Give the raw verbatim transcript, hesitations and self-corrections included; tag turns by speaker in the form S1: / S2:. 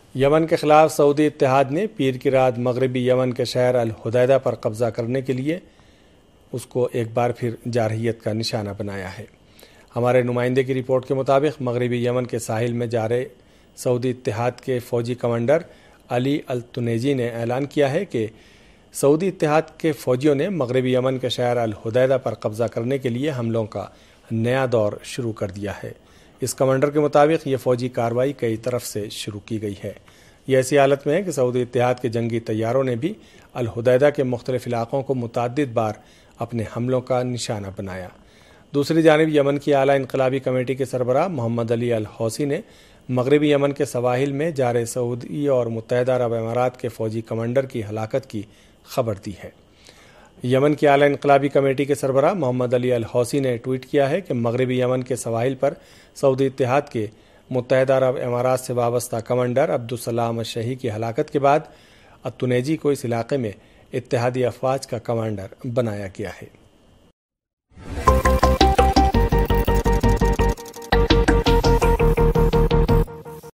S1: یمن کے خلاف سعودی اتحاد نے پیر کی رات مغربی یمن کے شہر الحدیدہ پر قبضہ کرنے کے لیے اس کو ایک بار پھر جارحیت کا نشانہ بنایا ہے۔ ہمارے نمائندے کی رپورٹ کے مطابق مغربی یمن کے ساحل میں جا رہے سعودی اتحاد کے فوجی کمانڈر علی التنیجی نے اعلان کیا ہے کہ سعودی اتحاد کے فوجیوں نے مغربی یمن کے شہر الحدیدہ پر قبضہ کرنے کے لیے حملوں کا نیا دور شروع کر دیا ہے۔ اس کمانڈر کے مطابق یہ فوجی کارروائی کئی طرف سے شروع کی گئی ہے۔ یہ ایسی حالت میں ہے کہ سعودی اتحاد کے جنگی طیاروں نے بھی الحدیدہ کے مختلف علاقوں کو متعدد بار اپنے حملوں کا نشانہ بنایا۔ دوسری جانب یمن کی اعلیٰ انقلابی کمیٹی کے سربراہ محمد علی الحوثی نے مغربی یمن کے سواحل میں جارے سعودی اور متحدہ عرب امارات کے فوجی کمانڈر کی ہلاکت کی خبر دی ہے۔ یمن کی اعلیٰ انقلابی کمیٹی کے سربراہ محمد علی الحوثی نے ٹویٹ کیا ہے کہ مغربی یمن کے سواحل پر سعودی اتحاد کے متحدہ عرب امارات سے وابستہ کمانڈر عبدالسلام الشہی کی ہلاکت کے بعد التنیجی کو اس علاقے میں اتحادی افواج کا کمانڈر بنایا گیا ہے۔